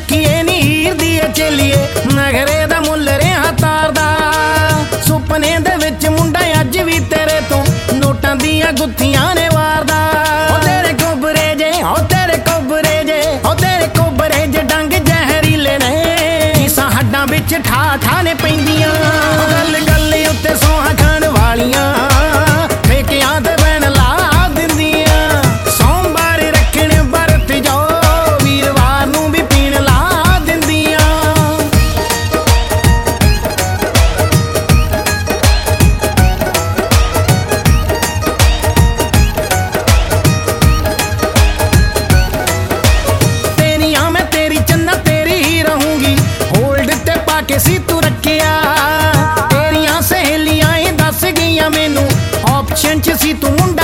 ਵੇਖੀਏ ਨੀ ਹੀਰ ਦੀ ਚੇਲੀਏ ਨਗਰੇ ਦਾ ਮੁੱਲ ਰਿਹਾ ਤਾਰਦਾ ਸੁਪਨੇ ਦੇ ਵਿੱਚ ਮੁੰਡਾ ਅੱਜ ਵੀ ਤੇਰੇ ਤੋਂ ਨੋਟਾਂ ਦੀਆਂ ਗੁੱਥੀਆਂ ਨੇ ਵਾਰਦਾ ਉਹ ਤੇਰੇ ਕੋਬਰੇ ਜੇ ਉਹ ਤੇਰੇ ਕੋਬਰੇ ਜੇ ਉਹ ਤੇਰੇ ਕੋਬਰੇ ਜੇ ਡੰਗ ਜ਼ਹਿਰੀਲੇ ਨੇ ਸਾਂ ਹੱਡਾਂ ਵਿੱਚ ਠਾ ਠਾ ਨੇ ਪੈਂਦੀਆਂ ਗੱਲ ਗੱਲ ਉੱਤੇ ਸੋਹਾਂ ਖਾਣ ਵਾਲੀਆਂ ਠੇਕਿਆਂ ਤੇ ਬੈਣ ਲਾ ਦਿੰਦੀਆਂ ਸੋਮਵਾਰ ਰੱਖਣ ਵਰਤ ਜੋ ਵੀਰਵਾਰ ਨੂੰ ਵੀ ਪੀਣ ਲਾ ਦਿੰਦੀਆਂ ਤੇਰੀਆਂ ਮੈਂ ਤੇਰੀ ਚੰਨਾ ਤੇਰੀ ਹੀ ਰਹੂੰਗੀ ਹੋਲਡ ਤੇ ਪਾ ਕੇ ਸੀ ਤੂੰ ਰੱਖਿਆ ਤੇਰੀਆਂ ਸਹੇਲੀਆਂ ਹੀ ਦੱਸ ਗਈਆਂ ਮੈਨੂੰ ਆਪਸ਼ਨ ਚ ਸੀ ਤੂੰ ਮੁੰਡਾ